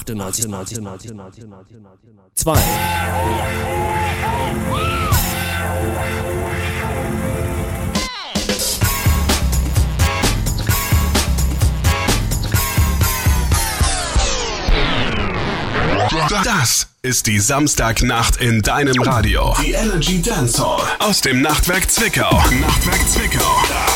2. Das ist die Samstagnacht in deinem Radio. Die Energy Dance Hall aus dem Nachtwerk Zwickau. Nachtwerk Zwickau.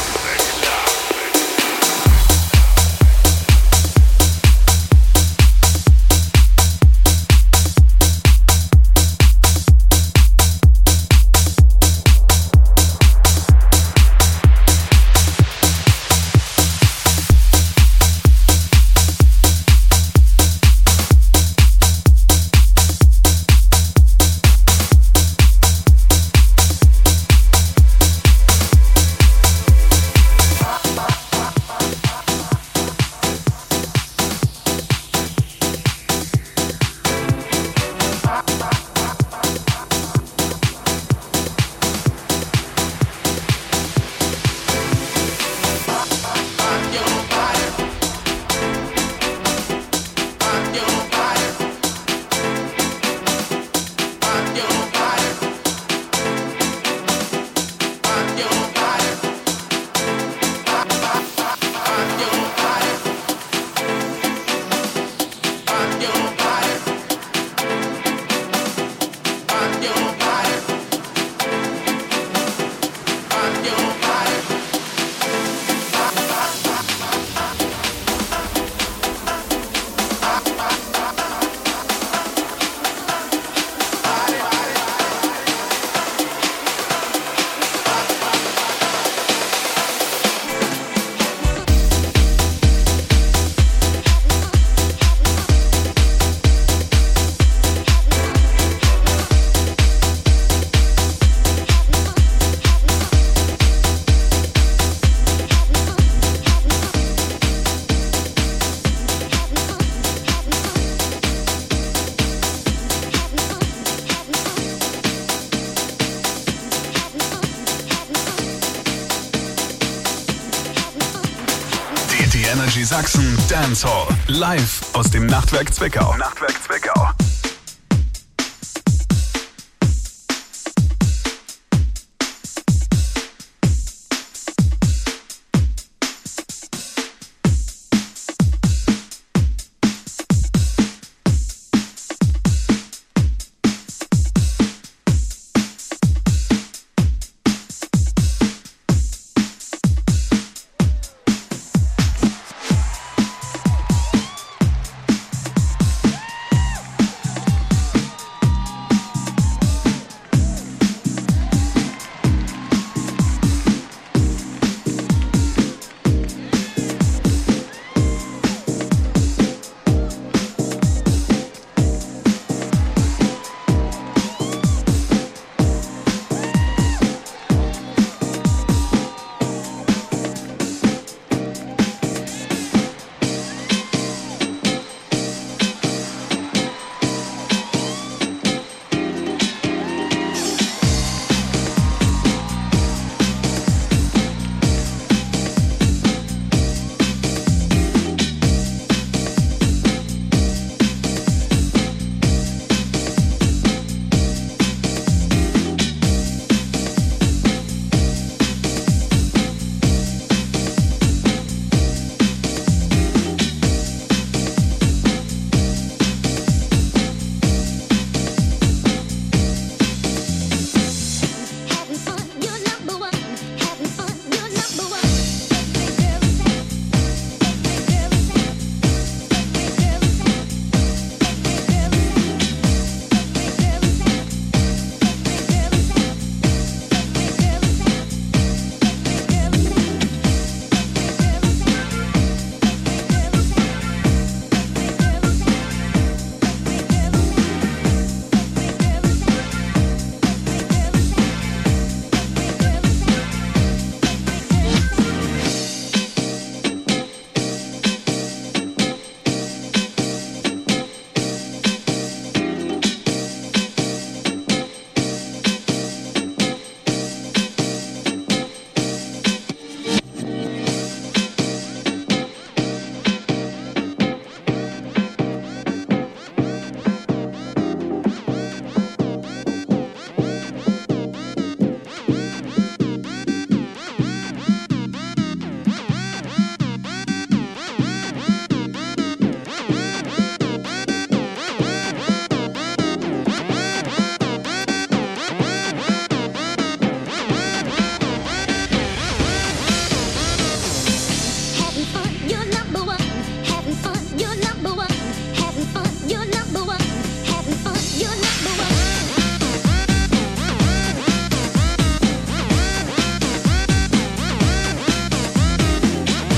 Energy Sachsen Dance Hall. Live aus dem Nachtwerk Zwickau. Nachtwerk Zwickau.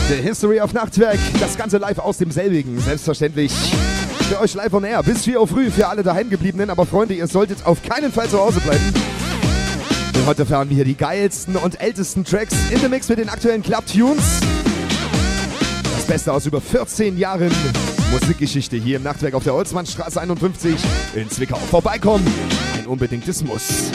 The History of Nachtwerk, das Ganze live aus demselbigen, selbstverständlich. Für euch live on air, bis 4 Uhr früh, für alle daheimgebliebenen. Aber Freunde, ihr solltet auf keinen Fall zu Hause bleiben. Denn heute fahren wir hier die geilsten und ältesten Tracks in the Mix mit den aktuellen Club-Tunes. Das Beste aus über 14 Jahren Musikgeschichte hier im Nachtwerk auf der Holzmannstraße 51 in Zwickau. Vorbeikommen, ein unbedingtes Muss.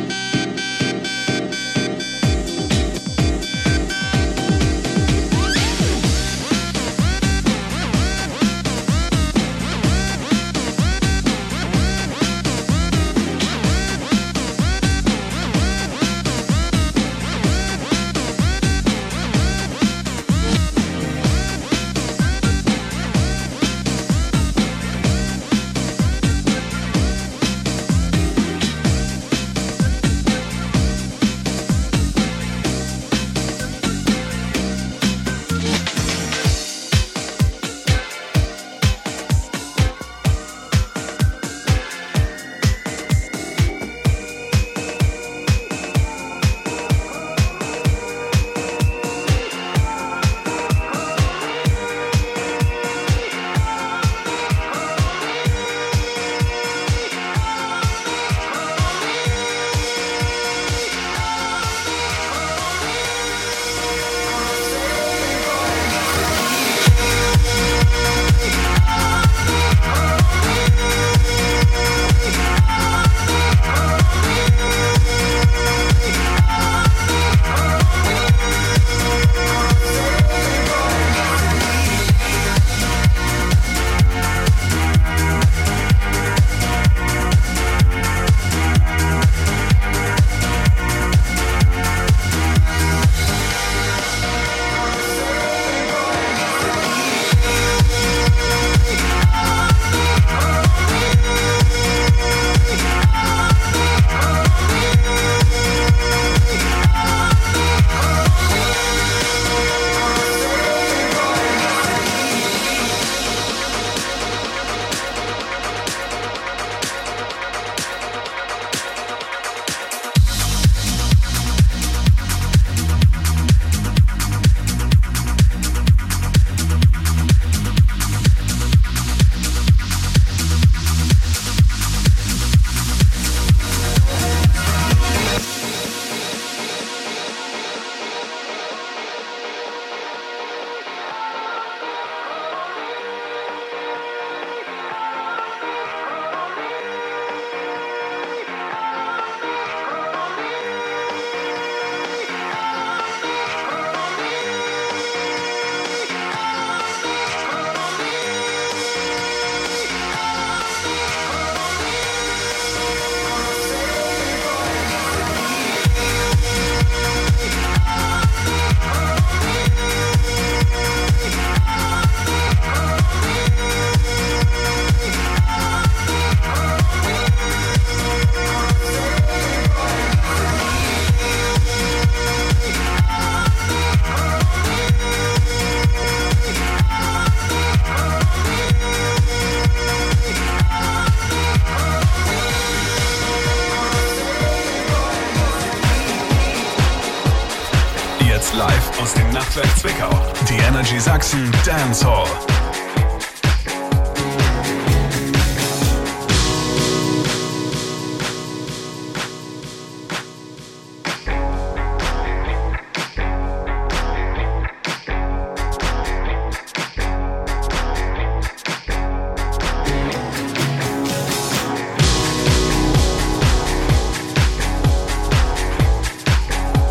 Live aus dem Nachtwerk Zwickau. Die Energy Sachsen Dance Hall.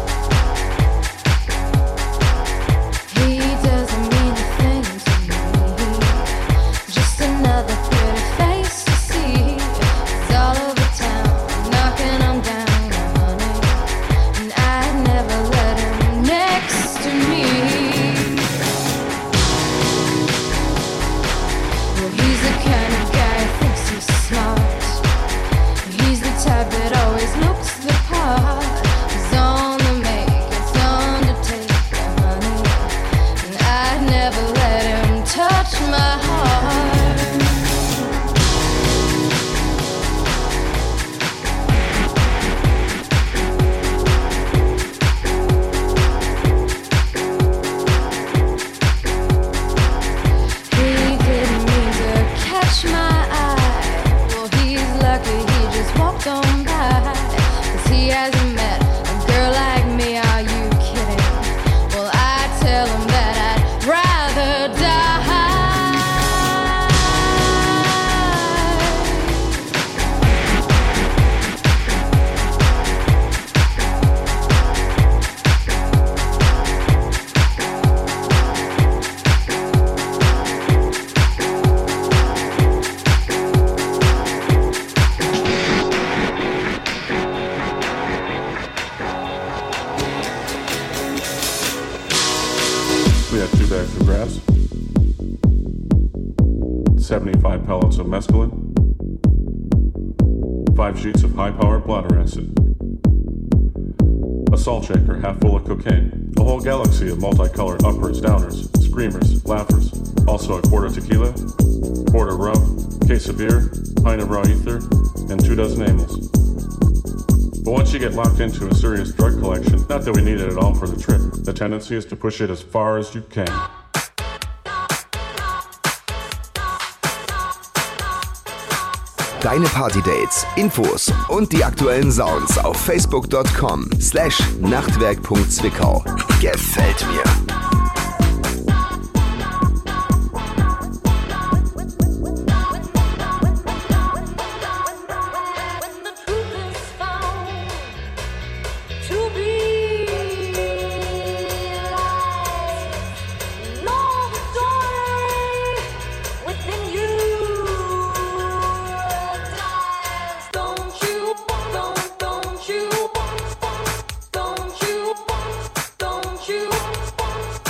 He doesn't mean a thing to me. We had 2 bags of grass, 75 pellets of mescaline, 5 sheets of high-powered bladder acid, a salt shaker half full of cocaine, a whole galaxy of multicolored uppers, downers, screamers, laughers, also a quart of tequila, quart of rum, case of beer, pint of raw ether, and 2 dozen amyls. But once you get locked into a serious drug collection, not that we need it at all for the trip, the tendency is to push it as far as you can. Deine Partydates, Infos und die aktuellen Sounds auf facebook.com/nachtwerk.zwickau. Gefällt mir. Don't you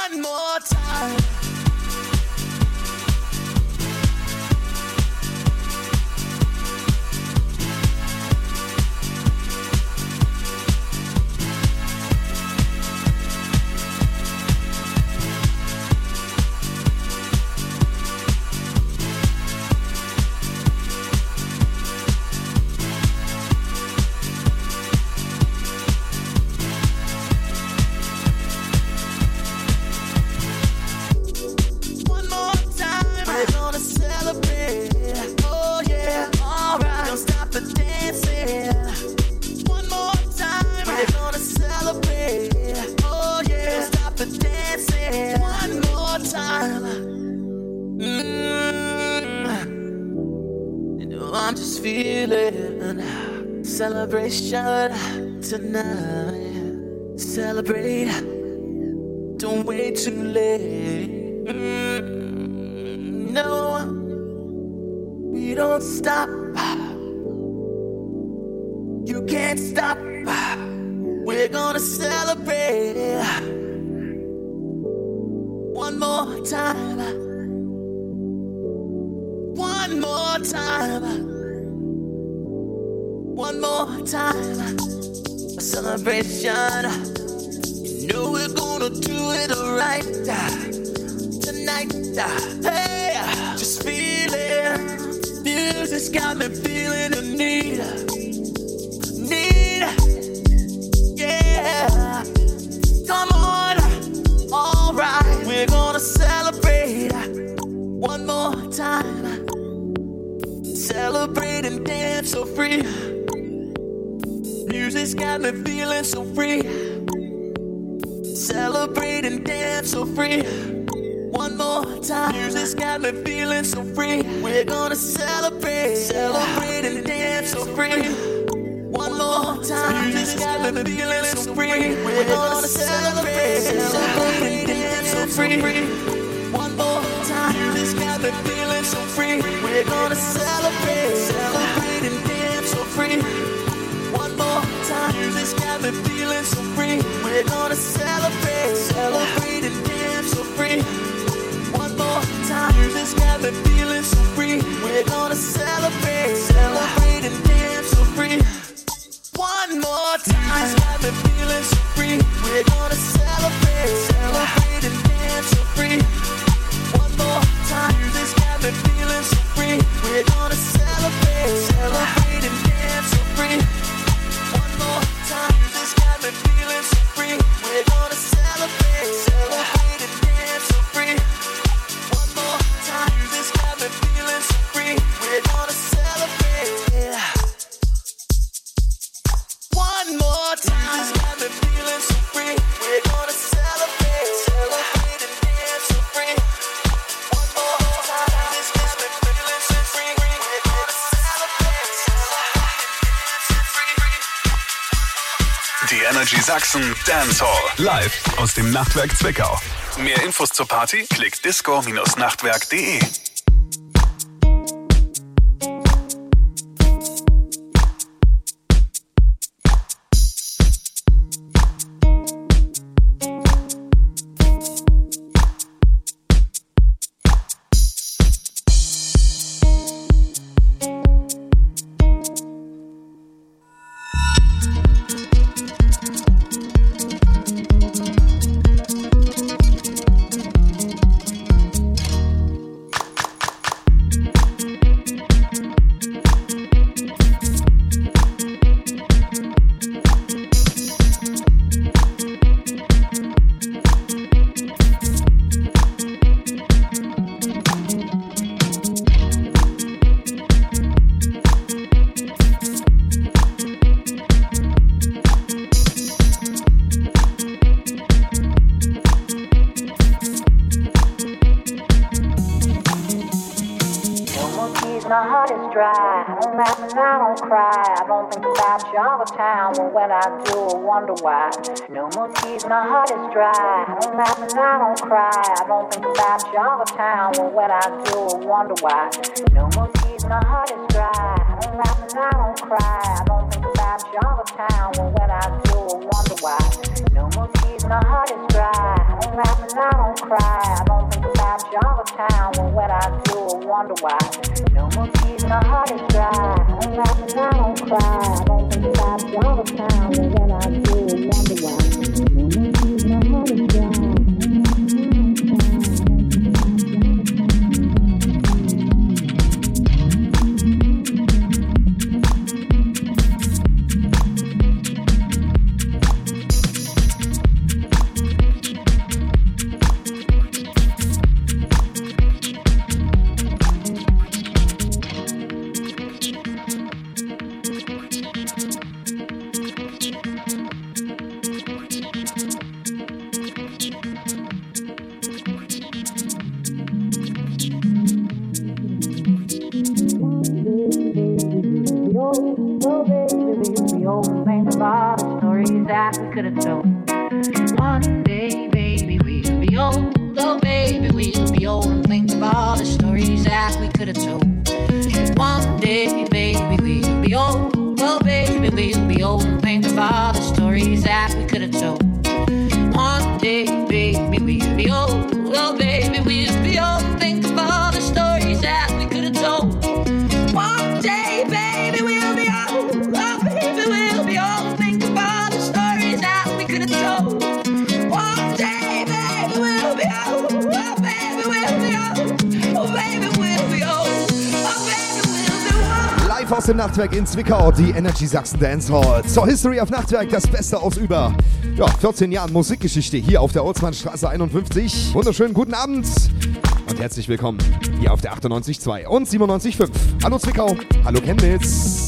One more time. Celebration tonight. Celebrate. Don't wait too late. No, we don't stop. You can't stop. We're gonna celebrate. One more time. One more time. One more time, a celebration. You know we're gonna do it right tonight. Hey, just feel it. Music's got me feeling the need. Yeah, come on, alright. We're gonna celebrate one more time. Celebrate and dance so free. Music's got me feeling so free. Celebrate and dance so free. One more time. Music's got me feeling so free. We're gonna celebrate. Celebrate and dance so free. One more time. Music's got me feeling so free. We're gonna celebrate. Celebrate and dance so free. One more time. Music's got me feeling so free. We're gonna celebrate. Celebrate and dance so free. One more time, music's got me feeling so free. We're gonna celebrate, celebrate and dance so free. One more time, music's got me feeling so free. We're gonna celebrate, celebrate and dance so free. One more time, music's got me feeling so free. We're gonna celebrate, celebrate and dance so free. One more time, music's got me feeling so free. We're gonna celebrate, celebrate and dance so free. This got me feeling so free. We're gonna celebrate, celebrate and dance so free. One more time. This got me feeling so free. We're gonna celebrate. One more time. This got me feeling so free. We're gonna celebrate, celebrate and dance so free. One more time. This got me feeling so free. We're gonna celebrate, celebrate and dance so free. Die Energy Sachsen Dance Hall. Live aus dem Nachtwerk Zwickau. Mehr Infos zur Party? Klick disco-nachtwerk.de. my heart is dry. I don't laugh and I don't cry. I don't think about you all the time. Well, when I do, I wonder why. No more tears, my heart is dry. I don't laugh and I don't cry. I don't think about you all the time. Well, when I do, I wonder why. No more tears, my heart is dry. I don't laugh and I don't cry. I don't think about you all the time. Well, when I do, I wonder why. No more tears, my heart is dry. I don't laugh and I don't cry. I don't think about you all the time. Well, when I do, I wonder why. No more tears, my heart is dry. I don't laugh and I don't cry. I don't think about you all the time. Well, when I do, I wonder why. No more tears, my heart is dry. Aus dem Nachtwerk in Zwickau, die Energy Sachsen Dance Hall. Zur History of Nachtwerk, das Beste aus über 14 Jahren Musikgeschichte hier auf der Olsmannstraße 51. Wunderschönen guten Abend und herzlich willkommen hier auf der 98.2 und 97.5. Hallo Zwickau, hallo Chemnitz.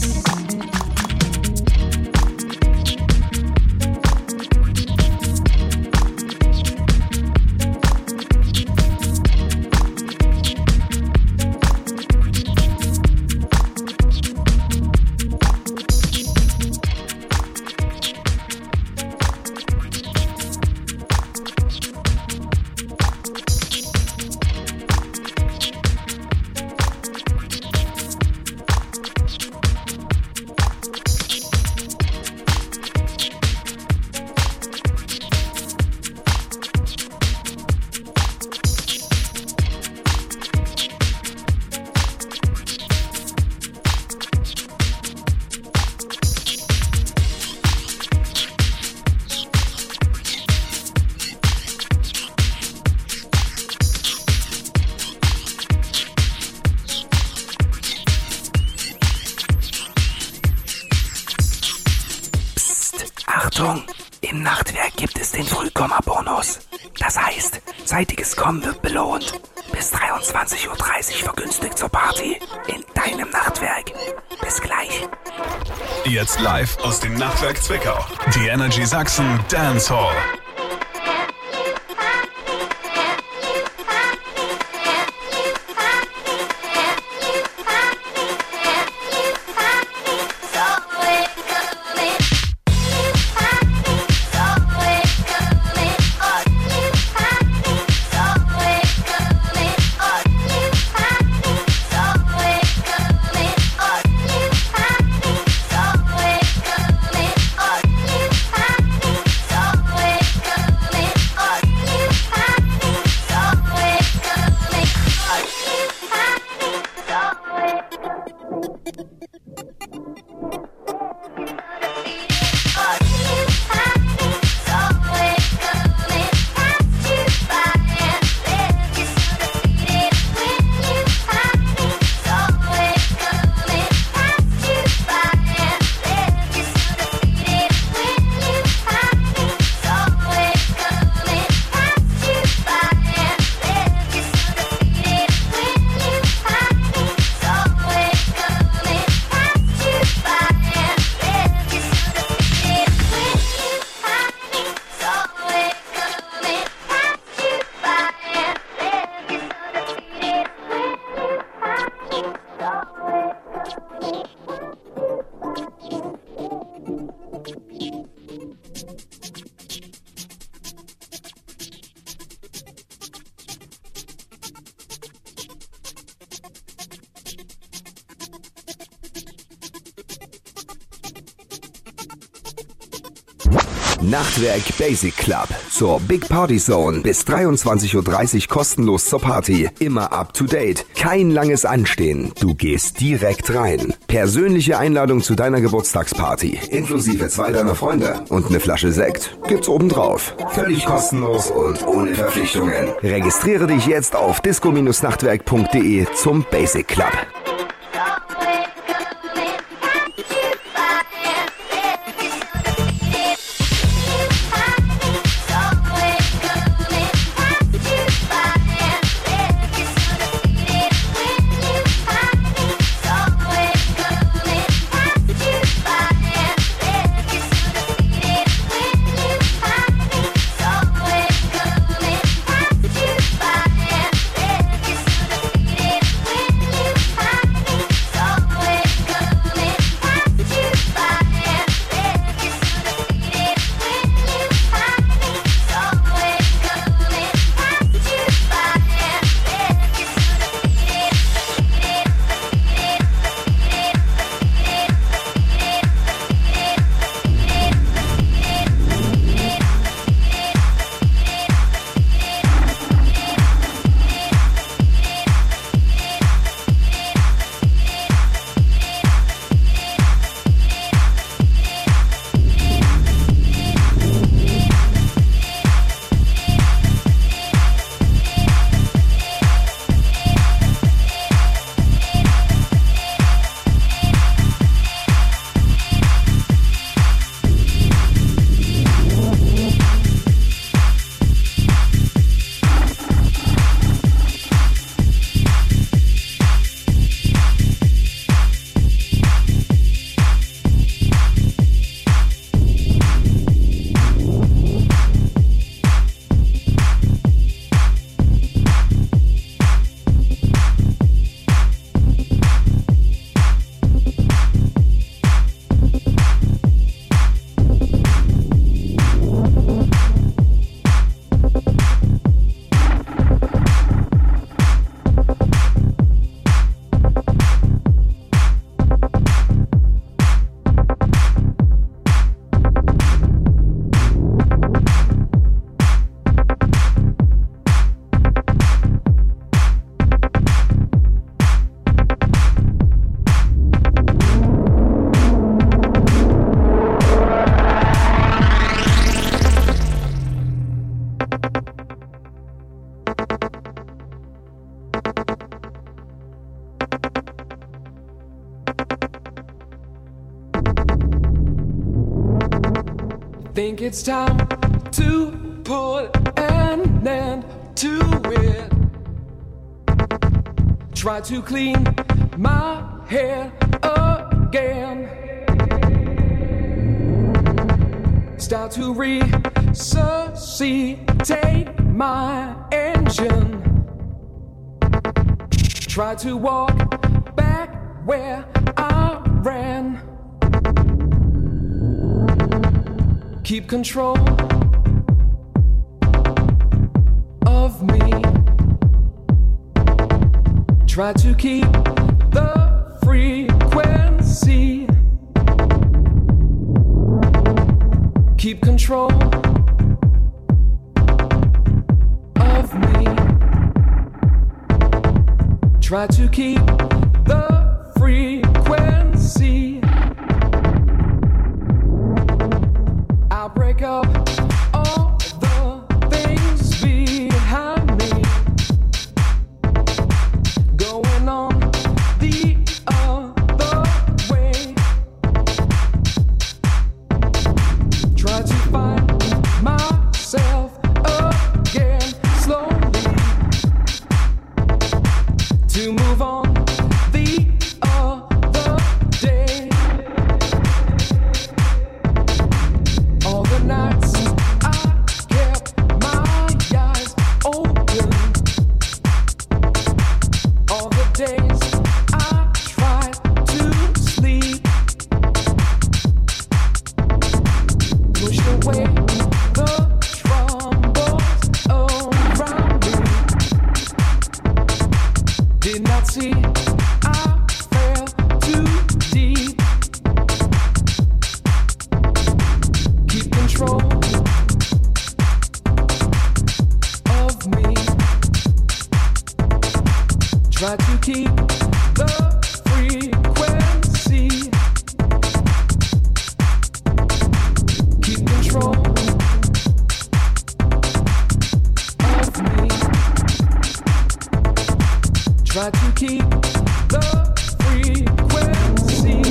Im Nachtwerk gibt es den Frühkomma-Bonus. Das heißt, zeitiges Kommen wird belohnt. Bis 23:30 Uhr vergünstigt zur Party in deinem Nachtwerk. Bis gleich. Jetzt live aus dem Nachtwerk Zwickau. Die Energy Sachsen Dance Hall. Away. Nachtwerk Basic Club. Zur Big Party Zone. Bis 23.30 Uhr kostenlos zur Party. Immer up to date. Kein langes Anstehen. Du gehst direkt rein. Persönliche Einladung zu deiner Geburtstagsparty. Inklusive 2 deiner Freunde. Und eine Flasche Sekt gibt's obendrauf. Völlig kostenlos und ohne Verpflichtungen. Registriere dich jetzt auf disco-nachtwerk.de zum Basic Club. Think it's time to put an end to it. Try to clean my hair again. Start to resuscitate my engine. Try to walk back where I ran. Keep control of me. Try to keep the frequency. Keep control of me. Try to keep the frequency. I'll break up all the things behind me. Going on the other way. Try to find myself again slowly. To move on the other day. All the nights keep the frequency.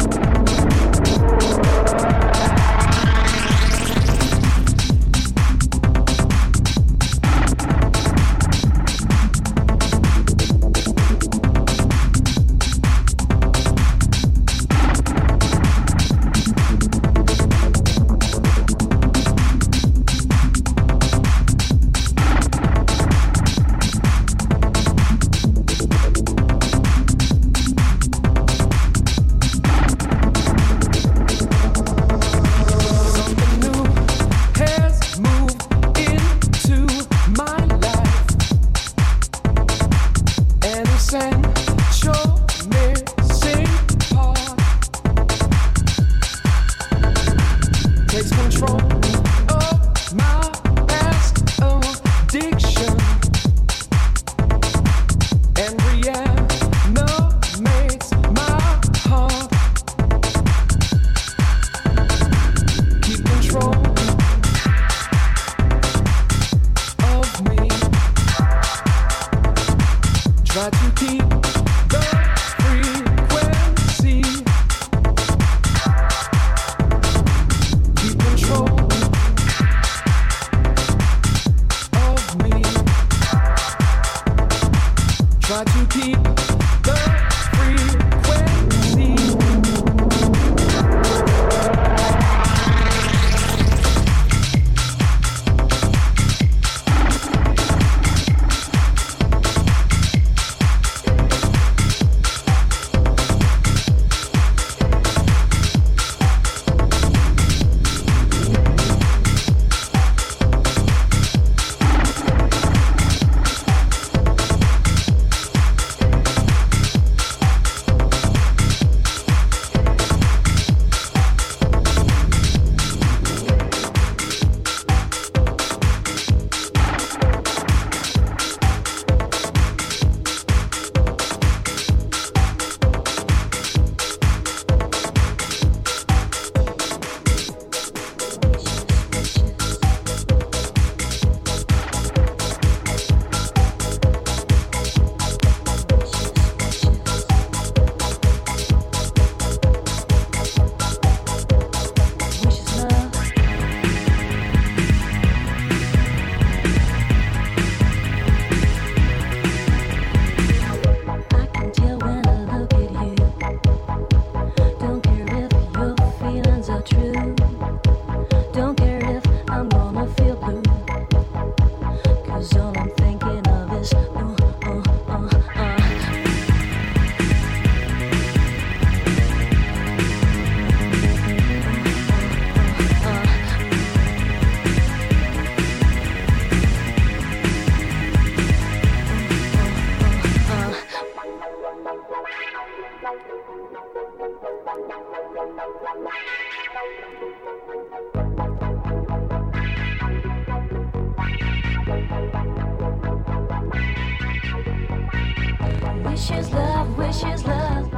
Wishes love, wishes love.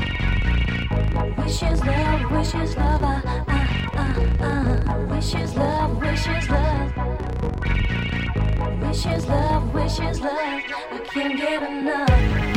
Wishes love, wishes love. Wishes love, wishes love. Wishes love, wishes love. I can't get enough.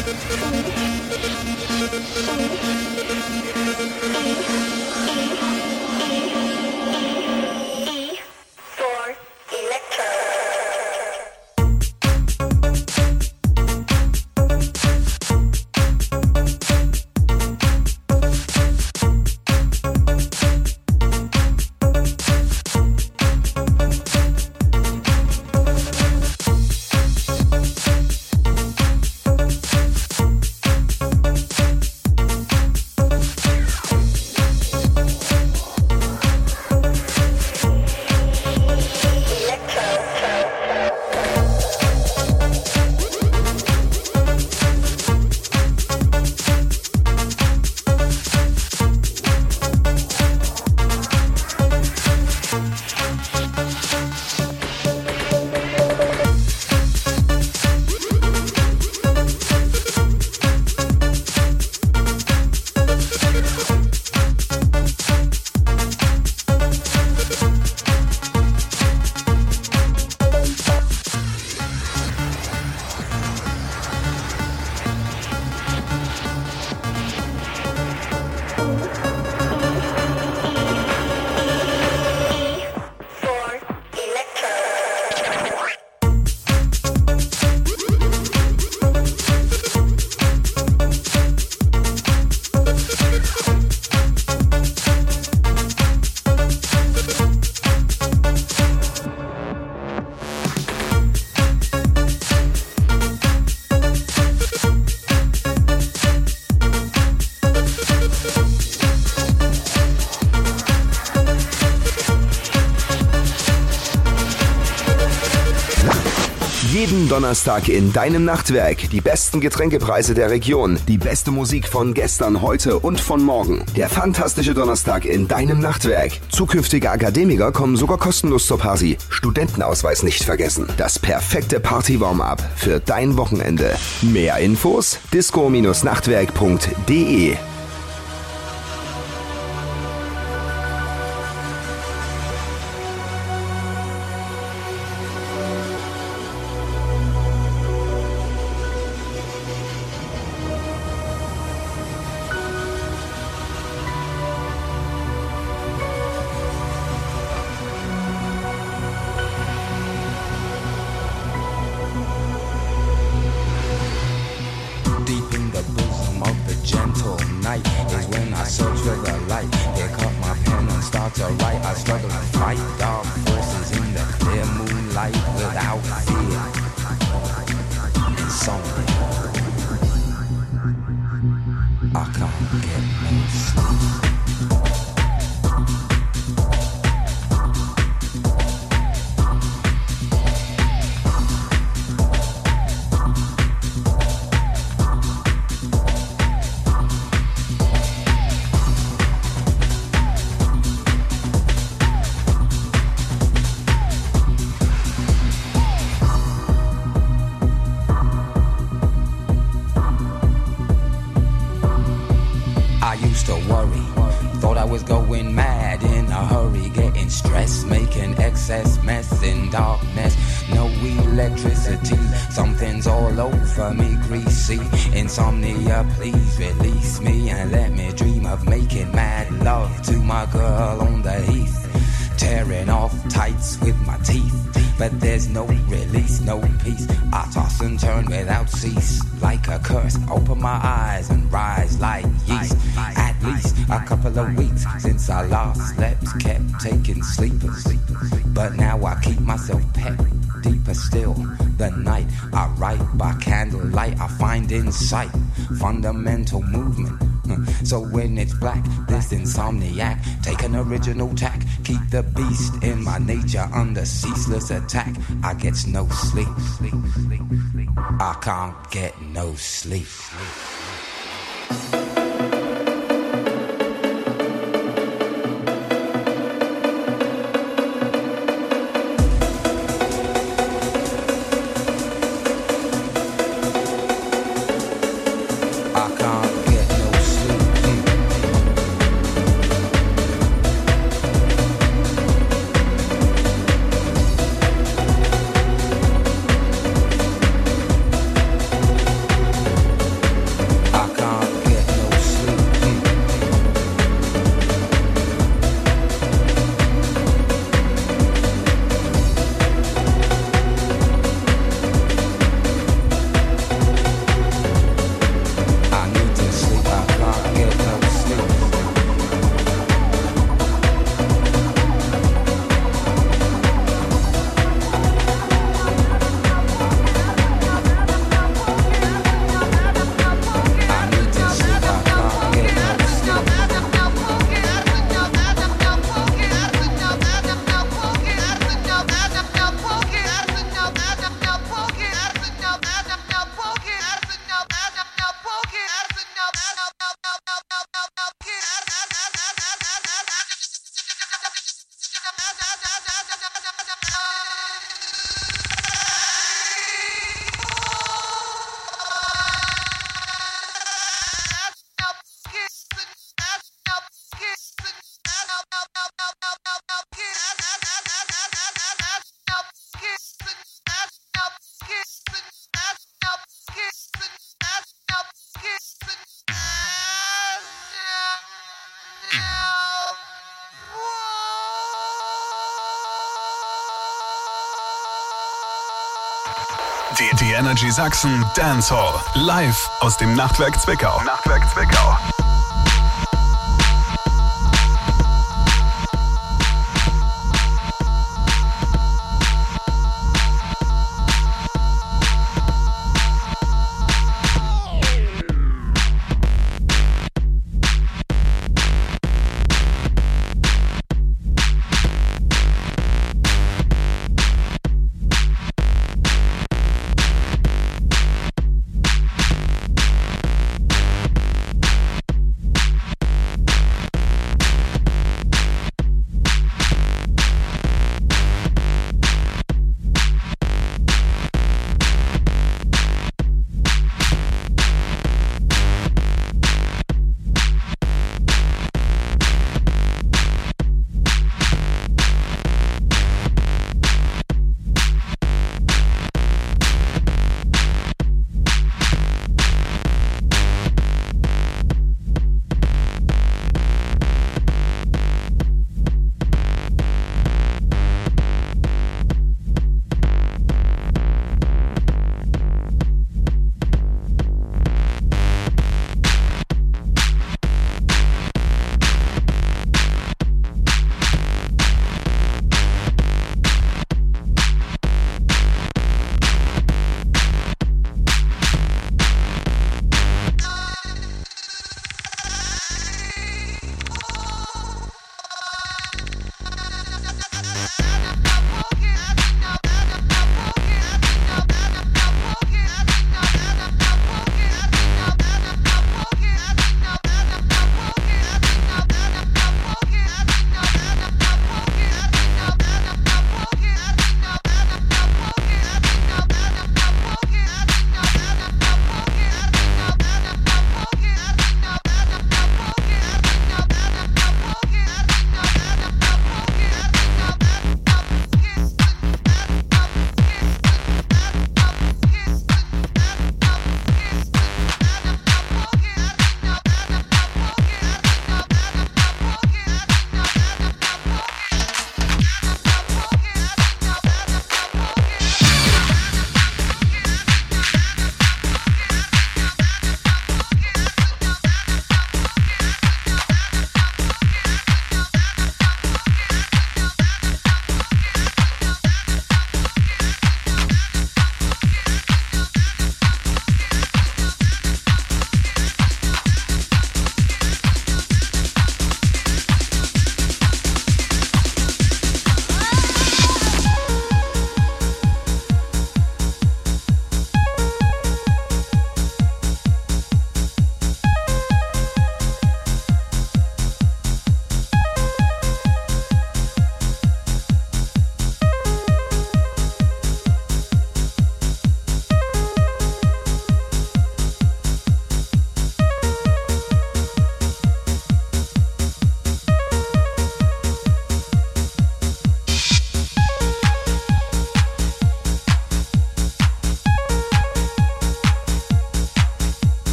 Jeden Donnerstag in deinem Nachtwerk die besten Getränkepreise der Region, die beste Musik von gestern, heute und von morgen. Der fantastische Donnerstag in deinem Nachtwerk. Zukünftige Akademiker kommen sogar kostenlos zur Party. Studentenausweis nicht vergessen. Das perfekte Party-Warm-up für dein Wochenende. Mehr Infos? disco-nachtwerk.de. Insomnia, please release me and let me dream of making mad love to my girl on the heath, tearing off tights with my teeth, but there's no release, no peace. I toss and turn without cease, like a curse. Open my eyes and rise like yeast. At least a couple of weeks since I last slept, kept taking sleepers, but now I keep myself pet. Deeper still, the night I write by candlelight, I find insight, fundamental movement. So when it's black, this insomniac, take an original tack, keep the beast in my nature under ceaseless attack. I get no sleep, I can't get no sleep. Die Energy Sachsen Dance Hall. Live aus dem Nachtwerk Zwickau. Nachtwerk Zwickau.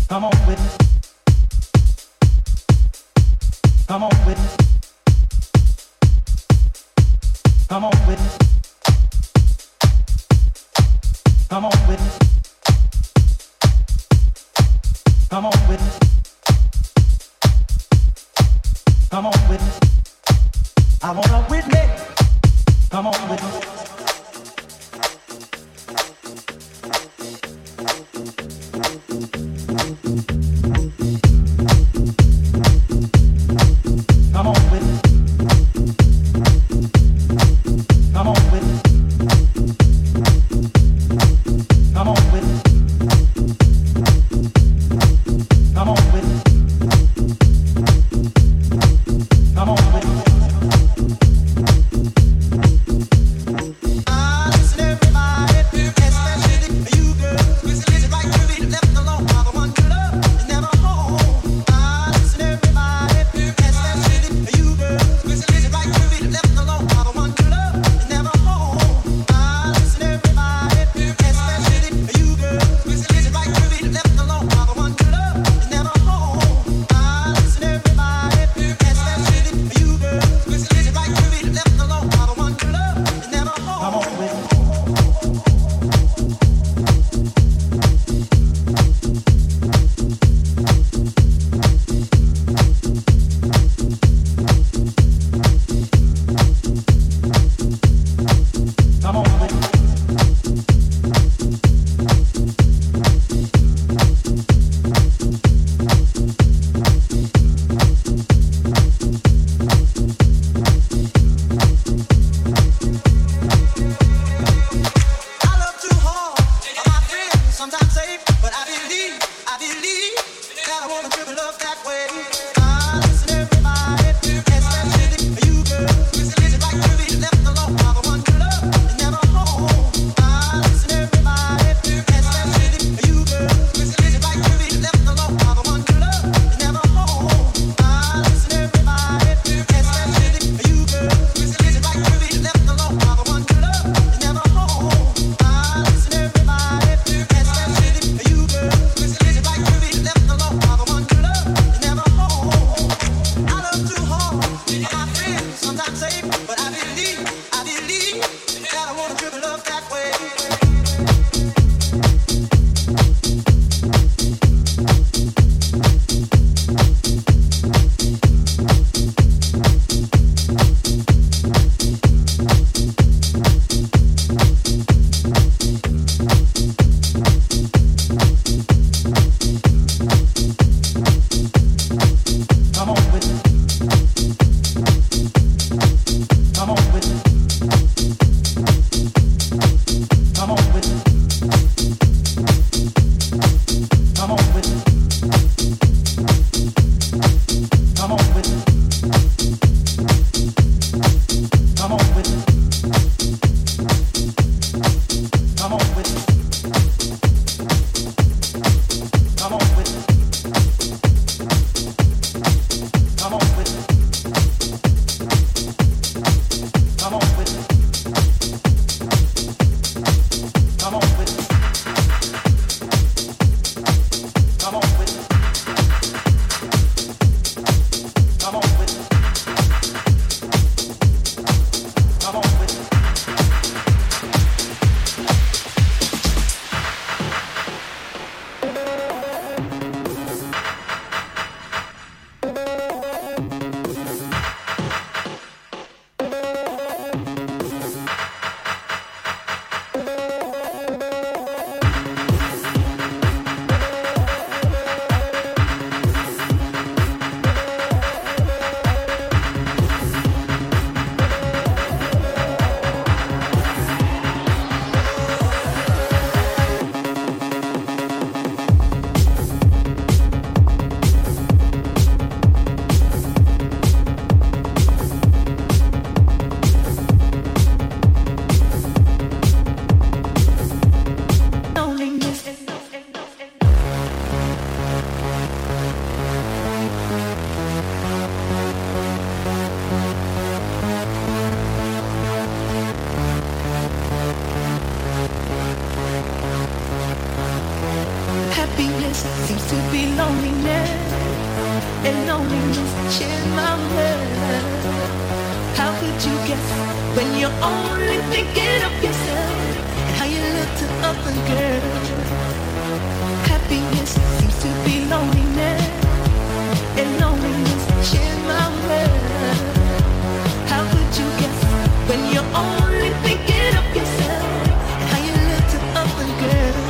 Come on with it. Come on with it. Come on with it. Come on with it. Come on with it. Come on with it. I wanna witness. Come on with it. Come on with it. Come on with it. Come on with it. Come on with it. Come on with it. seems to be loneliness, and loneliness shares my world. How could you guess when you're only thinking of yourself and how you look to other girls? Happiness seems to be loneliness, and loneliness shares my world. How could you guess when you're only thinking of yourself and how you look to other girls?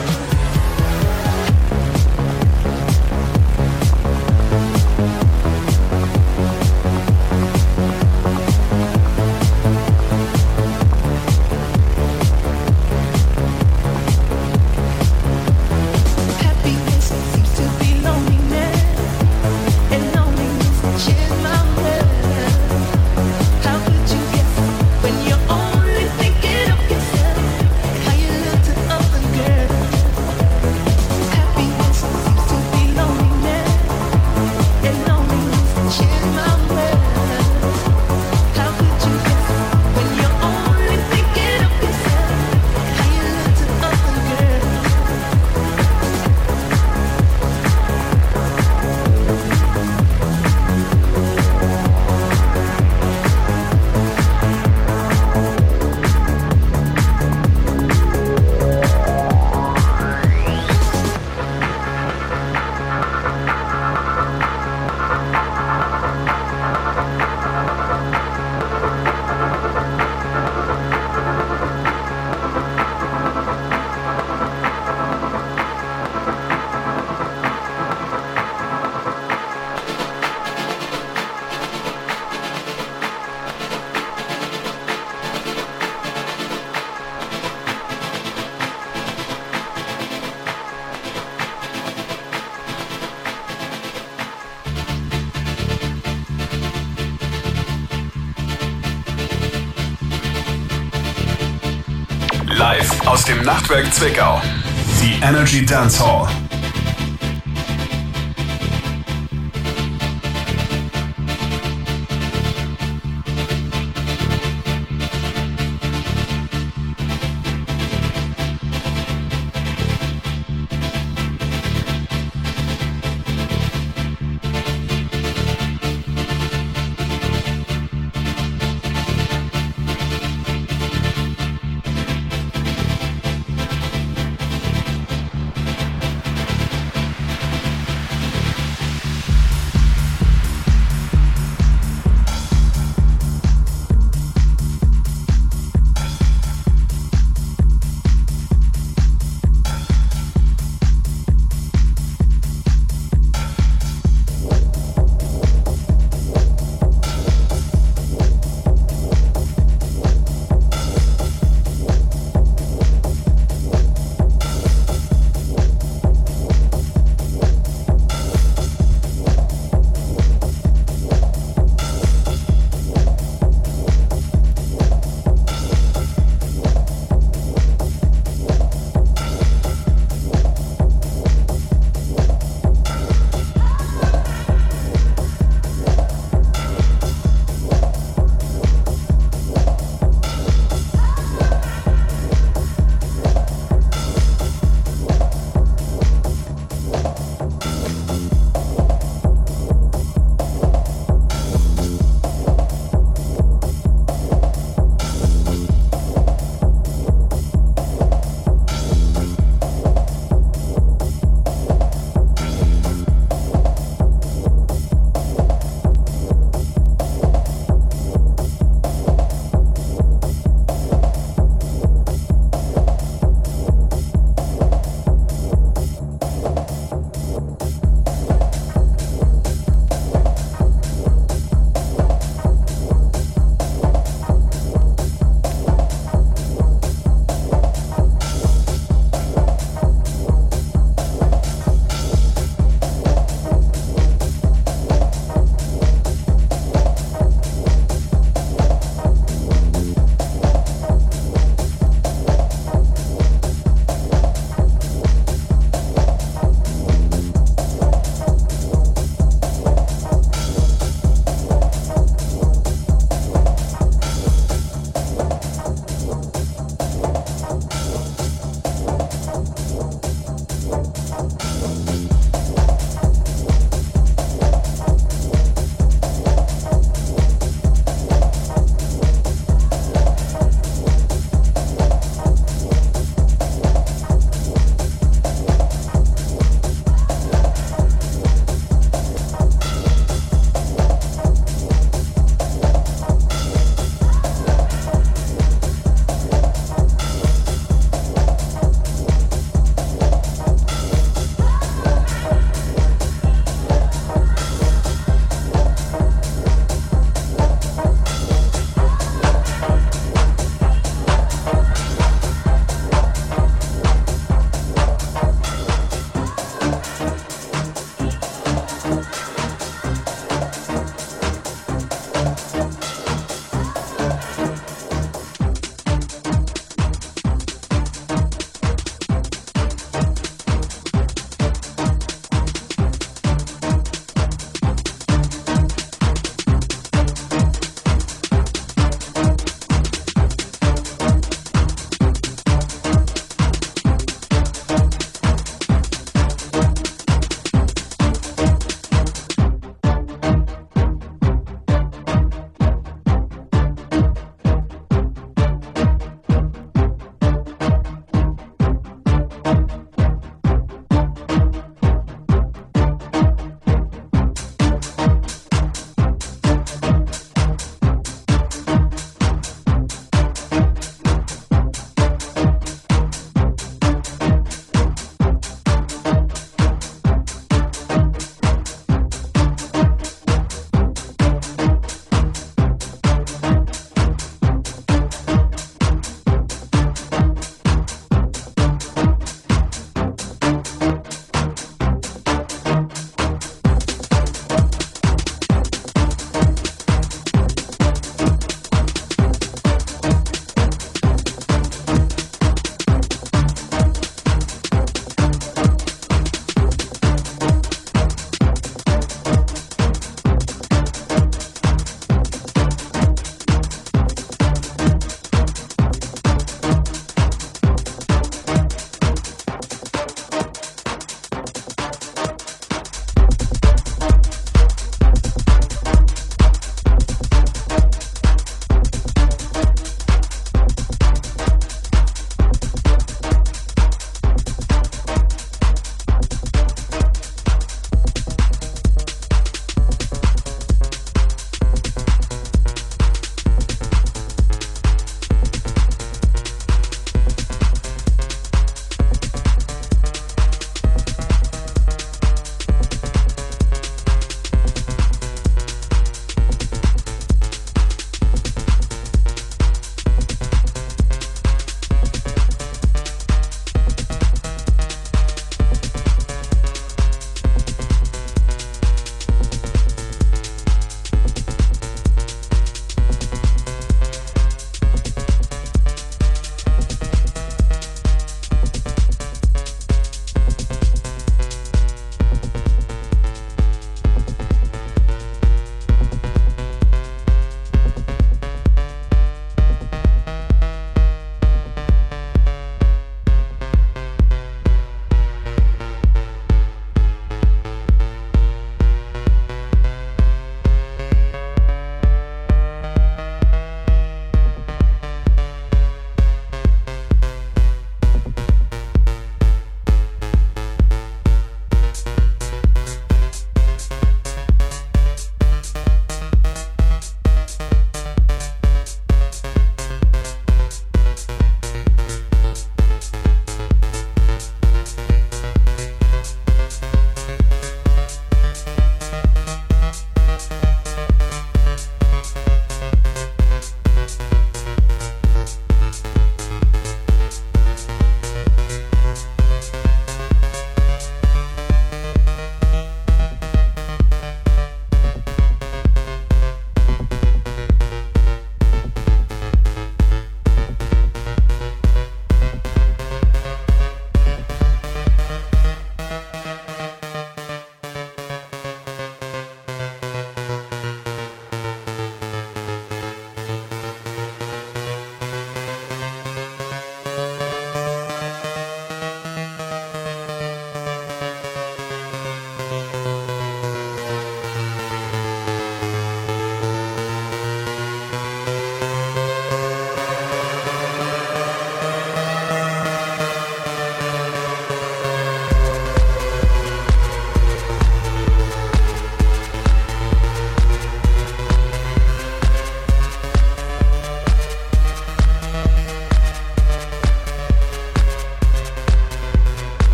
Live aus dem Nachtwerk Zwickau. Die Energy Dance Hall.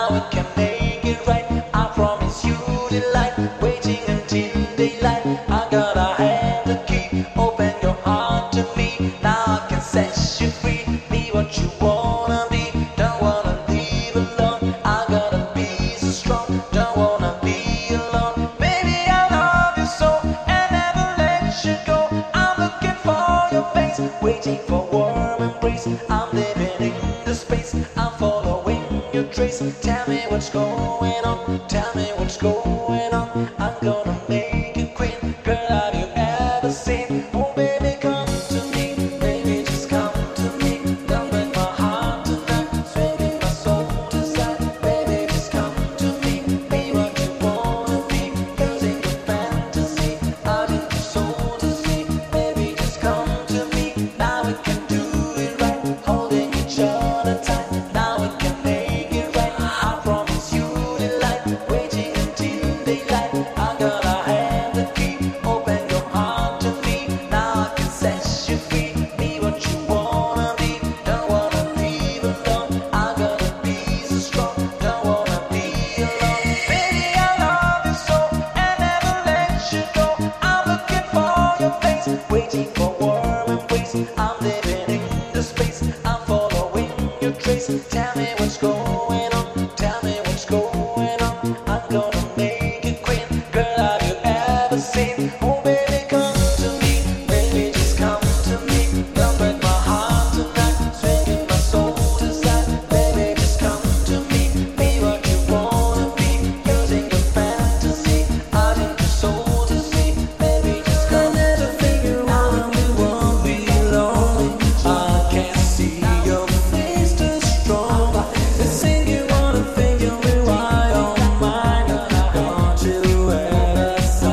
Now we can make it right. I promise you delight. Waiting until daylight. I got a hand to keep. Open your heart to me. Now I can set you free. Be what you wanna be. Don't wanna leave alone. I gotta be so strong. Don't wanna be alone. Baby, I love you so and never let you go. I'm looking for your face, waiting for warm embrace. I'm living in the space. I'm following your trace. Tell me what's going on. Tell me what's going on. I'm gonna make you queen. Girl, have you ever seen? Oh, baby, come to me. Baby, just come to me. Don't break my heart tonight. Swinging my soul to side. Baby, just come to me. Be what you wanna be. Using your fantasy. I need your soul to see. Baby, just come to me. Now we can do it right. Holding each other tight. Now we can make it right. I promise you delight. Waiting until daylight. I got a hand to keep. Open your heart to me. Now I can set you free. Be what you wanna be. Don't wanna leave alone. I gotta be so strong. Don't wanna be alone. Baby, I love you so and never let you go. I'm looking for your face, waiting for warm embrace. I'm living in the space. I'm following your trace. Tell me what's going on. Tell me what's going on. I'm gonna make you queen. Girl, have you ever seen? Oh, baby, come to me. Baby, just come to me. Don't break my heart tonight. Swinging my soul to side. Baby, just come to me. Be what you wanna be. Using your fantasy. I need your soul to see. Baby, just come. I never figure out we won't be lonely. I can't see your face too strong. They think you wanna figure me why on mine. Don't you ever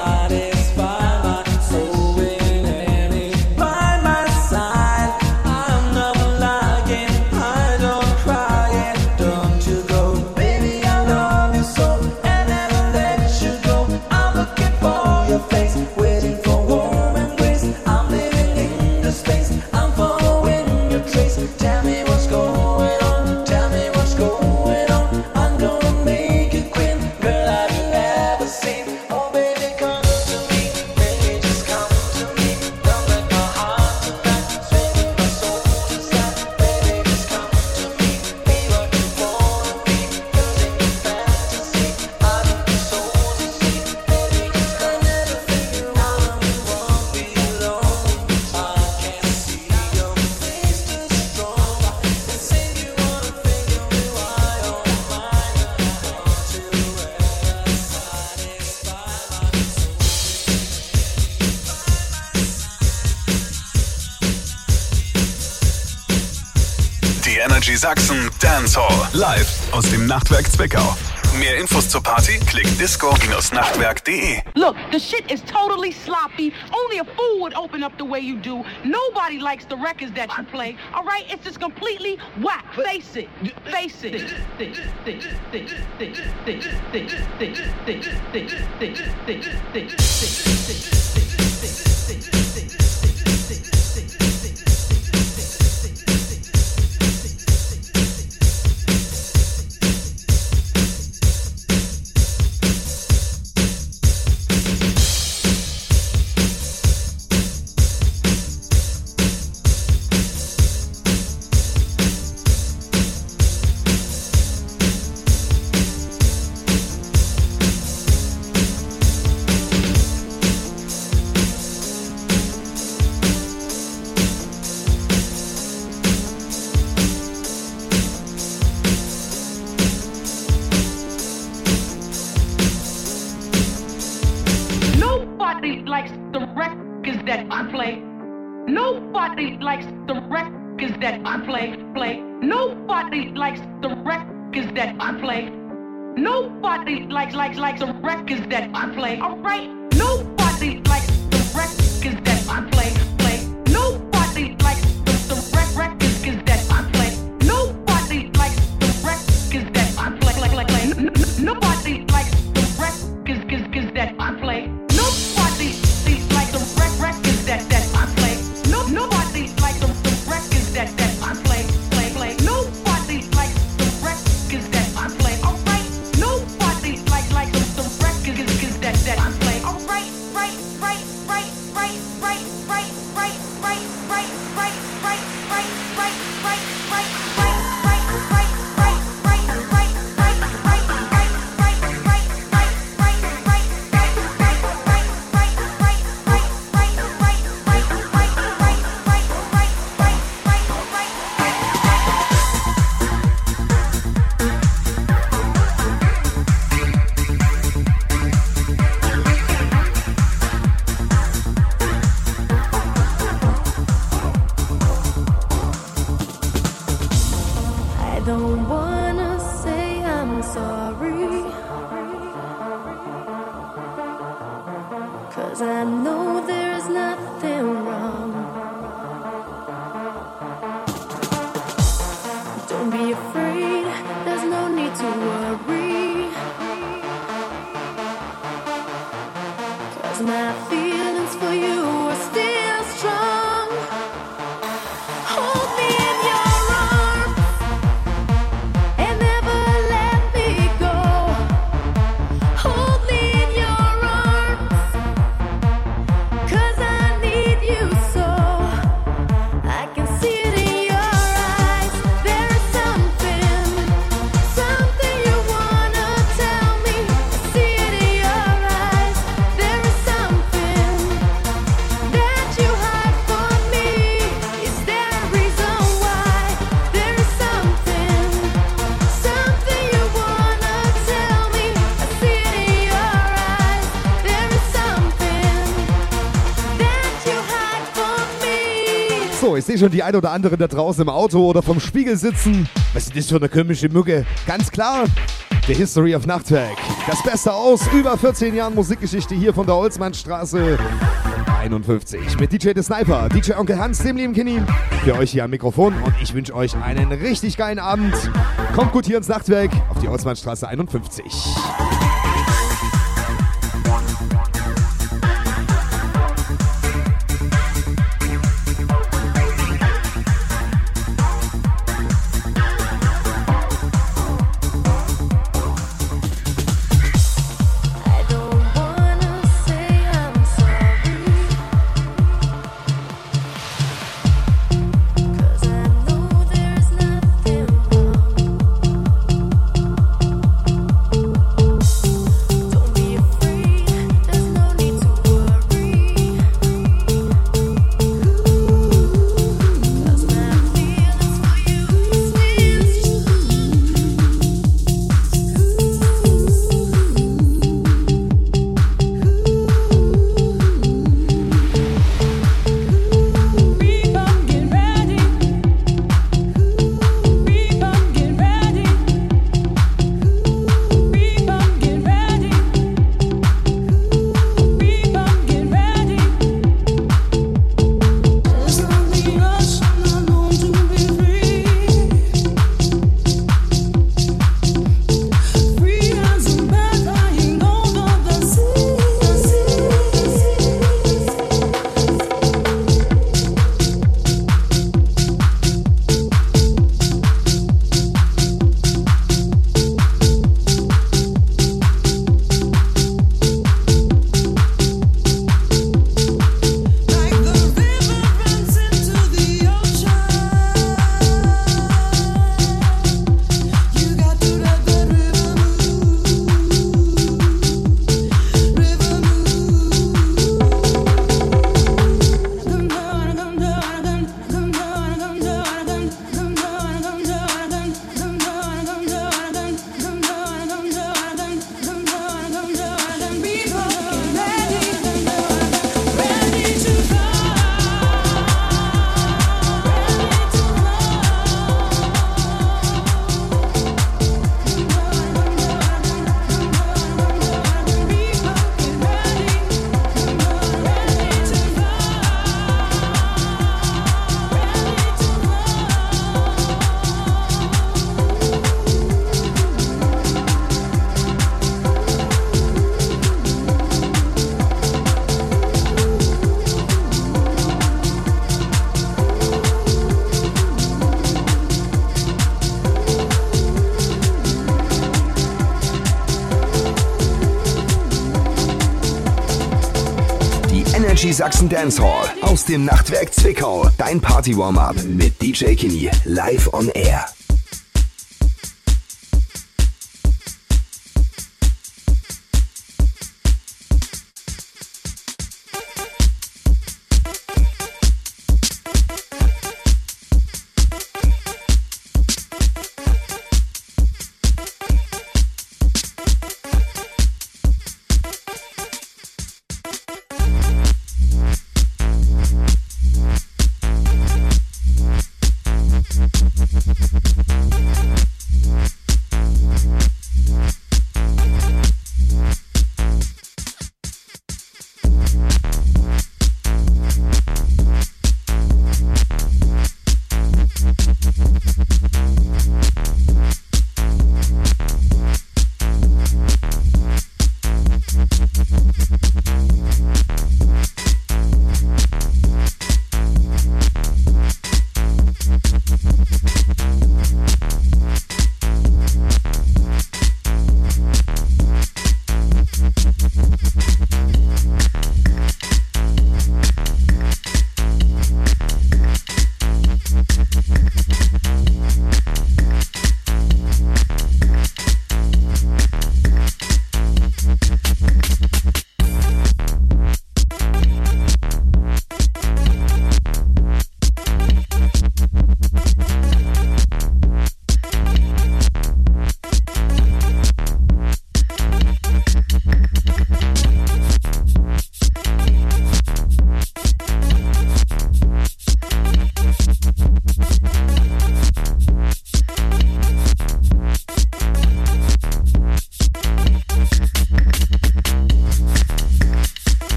satisfy my soul in any by my side. I'm not lying. I don't cry it. Don't you go, baby. I love you so and never let you go. I'm looking for your face, waiting for warm embrace. I'm living in the space. I'm following your trace. Tell me what's going on. Tell me what's going on. I'm gonna make you queen. Girl, have you ever seen? Oh, baby, come to me. Baby, just come to me. Don't break my heart tonight. Swinging my soul to side. Baby, just come to me. Be what you wanna be. Using your fantasy. I need your soul to see. Baby, just come. Never figure out we won't be lonely. I can't see your face too strong. They say you wanna figure me why on mine. Don't you ever satisfy my Die Energy Sachsen Dance Hall live aus dem Nachtwerk Zwickau. Mehr Infos zur Party klickt disco-nachtwerk.de. Look, the shit is totally sloppy. Only a fool would open up the way you do. Nobody likes the records that you play. All right, it's just completely whack. Face it. Face it. Nobody likes the records that you play. Nobody likes the records that you play. Nobody likes the records that you play. Nobody likes the records that you play. All right. Nobody likes the records that you play. Nobody likes the records that you play. Nobody likes the records that you play. Nobody likes the records that you play. Nobody likes the records that I play. Nobody likes the records that I play. Nobody likes the records that I play. sorry. 'Cause I know there is nothing wrong. Don't be afraid, there's no need to worry. 'Cause my feelings for you are still strong. Hold me in your arms and never let me go. Hold me in your arms, 'cause I need you so. I can see it in your eyes. There is something you wanna tell me. I see it in your eyes. There is something that you hide from me. Is there a reason why? There is something you wanna tell me. I see it in your eyes. There is something that you hide from me. So, ich sehe schon die ein oder andere da draußen im Auto oder vom Spiegel sitzen. Was ist das für eine komische Mücke? Ganz klar, The History of Nachtwerk. Das Beste aus über 14 Jahren Musikgeschichte hier von der Holzmannstraße 51. Mit DJ The Sniper, DJ Onkel Hans, dem lieben Kenny, für euch hier am Mikrofon. Und ich wünsche euch einen richtig geilen Abend. Kommt gut hier ins Nachtwerk auf die Holzmannstraße 51. I don't wanna say I'm sorry. 'Cause I know there's nothing wrong. Don't be afraid, there's no need to worry. 'Cause my feelings for you are still Energy Sachsen Dance Hall aus dem Nachtwerk Zwickau. Dein Party-Warm-Up mit DJ Kenny live on air.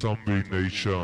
Zombie Nation.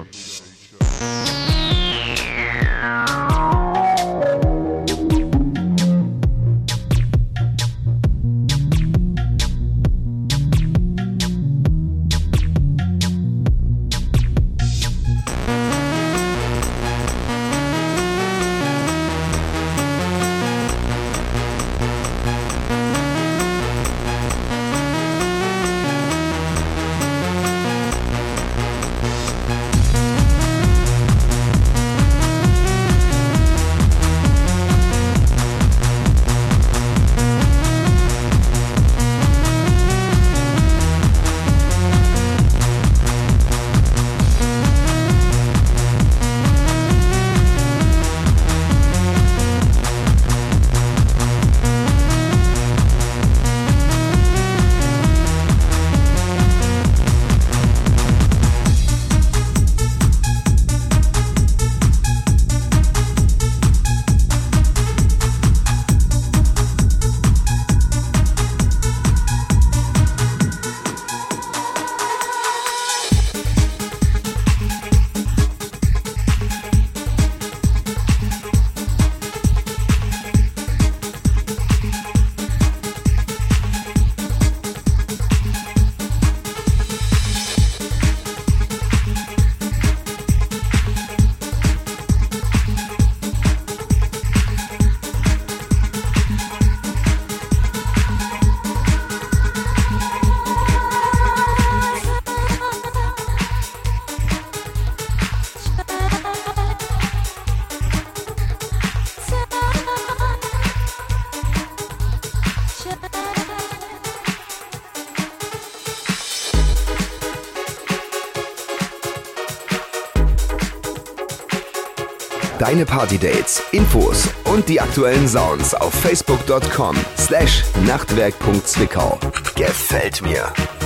Deine Party-Dates, Infos und die aktuellen Sounds auf facebook.com/nachtwerk.zwickau. Gefällt mir.